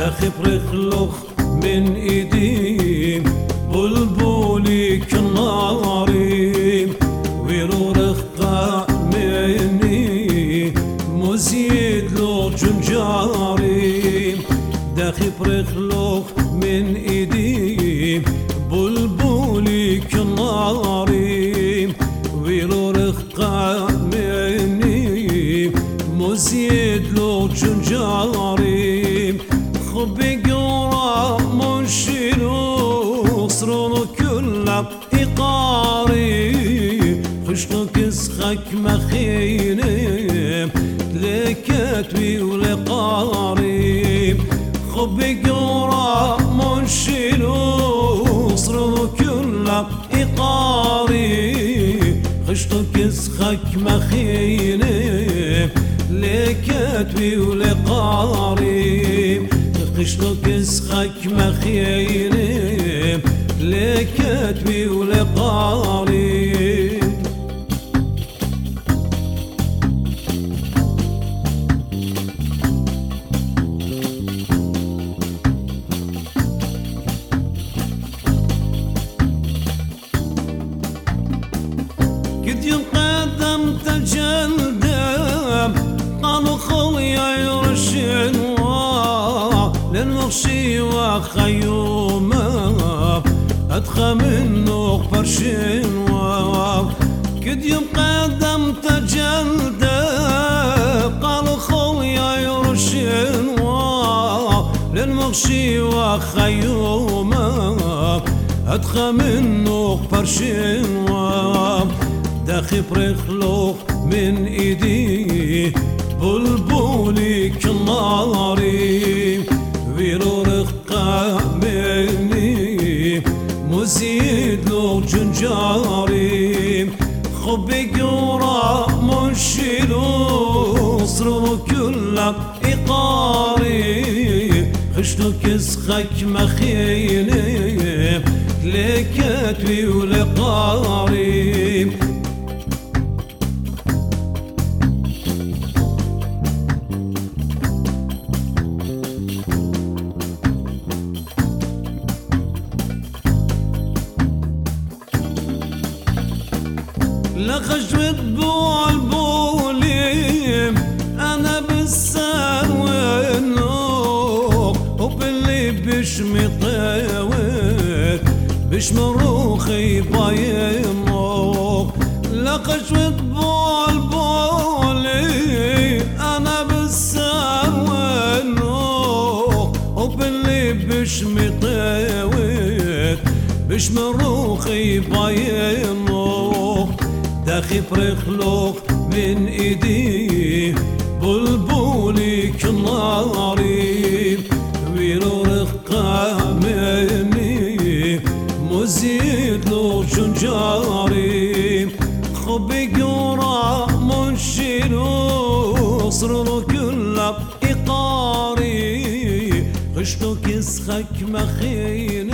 داخل برخلوخ من ايدي بلبولي كناري ويرو رخا مني مزيد لو جنجاري داخل برخلوخ من ايدي بلبولي كناري ويرو رخا مني مزيد لو جنجاري خبي قرا منشلو صرونو كلها إقاري خشنو كسخك مخيني لكتوي ولقاري خبي قرا منشلو صرونو كلها إقاري خشنو كسخك مخيني لكتوي ولقاري خشنو كسخك مخيني لكتوي ولقاري قد ينقدم تجلدم قالوا خويا يرشن للمغشي وخيومه أدخى منه فرشين كد يوم قدم تجلده قالوا خويا يرشين للمغشي وخيومه أدخى منه فرشين داخل برخلوخ من ايدي بلبولي كناري ويرو رقا مني مزيد لو جنجاري خبي قرا منشلو صرو كلها إقاري خشنو كسخك مخيني لكتوي ولقاري لخشوة بوع البوليم أنا بالسار والنوق وباللي بشمي طاوت بشمروخي بايموق لخشوة بوع البوليم أنا بالسار والنوق وباللي بشمي طاوت بشمروخي بايموق داخل برخلوخ من ايدي بلبولي كناري ويرو رقا مني مزيد لو جنجاري خبي قرا منشلو صرونو كلها إقاري خشنو كسخك مخين